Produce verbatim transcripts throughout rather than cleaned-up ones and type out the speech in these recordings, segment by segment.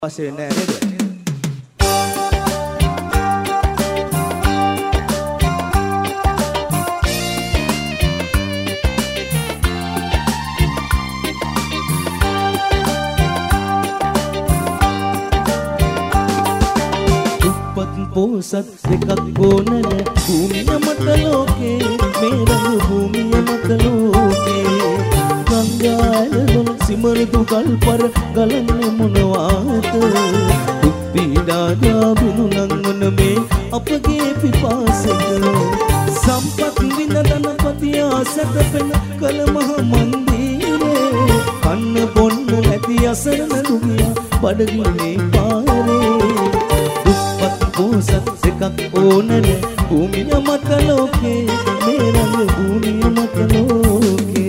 පස්සේ වෙන්නේ නැහැ නේද? पोसत දෙකක් ඕනන භූමිය මත ලෝකේ මේ රඟ භූමිය මත ලෝකේ ගංගාවල සිමරතු ගල්පර ගලන්නේ මොනවාද දුක් පීඩා දාබිනු නංගන මේ අපගේ පිපාසක සම්පත් විඳ ධනපති ආසත පෙන කල මහ මන්දිරේ කන්න බොන්න නැති අසරණ දුගියා බඩගින්නේ පාරේ पोसत දෙකක් ඕනන භූමිය මත ලෝකේ මේ රඟ භූමිය මත ලෝකේ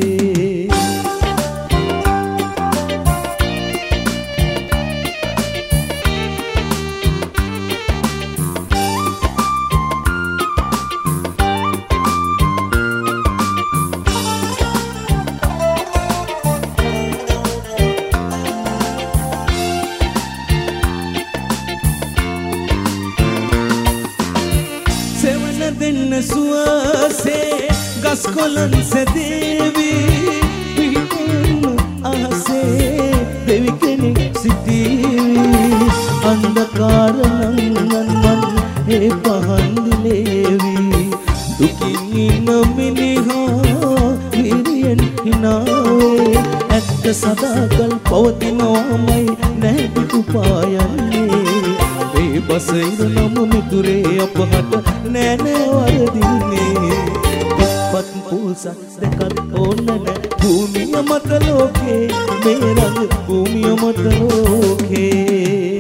දෙන්න සුවසේ ගස් කොළන් සැදේවි පිහිටෙන්න අහසේ දෙවි කෙනෙක් සිටීවි අන්ධකාර නංගන් මන් ඒ පහන් දිලේවි දුකින් ඉන්න මිනිහා විරියෙන් හිනාවේ ඇත්ත සදාකල් පවතිනවාමයි නැහැ පිටුපායන්නේ බසයිද නම මිතුරේ අපහට නෑ නෑ වරදින්නේ දුප්පත් පොසත් දෙකක් ඕනන භූමිය මත ලෝකේ මේ රඟ භූමිය මත ලෝකේ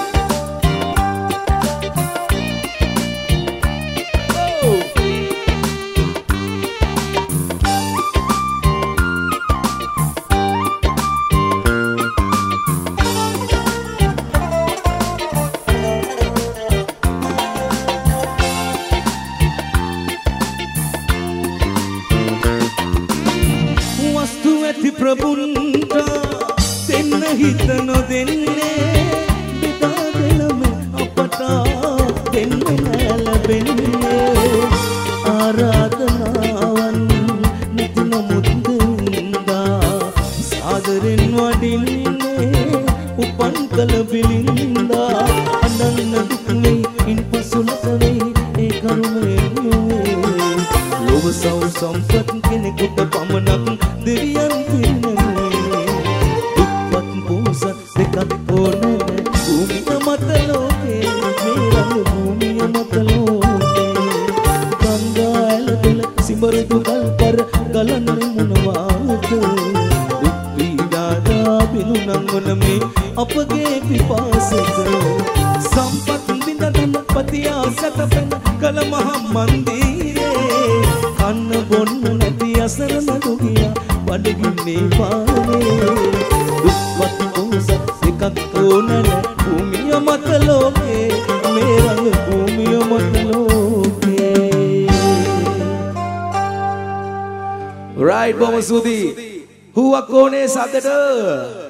ප්‍රභුන්ට දෙන්න හිත නොදෙන්නේ බෙදා දෙනම අපට දෙන්න ලැබෙන්නේ ආරාධනාවන් නිති නමුත්දා සාදරෙන් වඩින්නේ උපන් කල බිලින්දා අනන්න දුක්නේ ඉන් පසුලස වෙයි ඒ කරුණේ ලෝභ සෞ සම්පත් කෙනෙකුට පමණක් දෙවියන් සිමරතු ගල්පර ගලන්නේ මොනවාද දුක් පීඩා දාබිනු නංගන මේ අපගේ පිපාසක සම්පත් විඳ ධනපති ආසත පෙන කල මහ මන්දිරේ කන්න බොන්න නැති අසරණ දුගියා බඩගින්නේ පාරේ දුක්වත් පොසත් දෙකක් ඕනන භූමිය මත ලෝකේ මේ රඟ භූමිය මත ලෝකේ. Right, Boma Sudi. Who are Kone Sadada?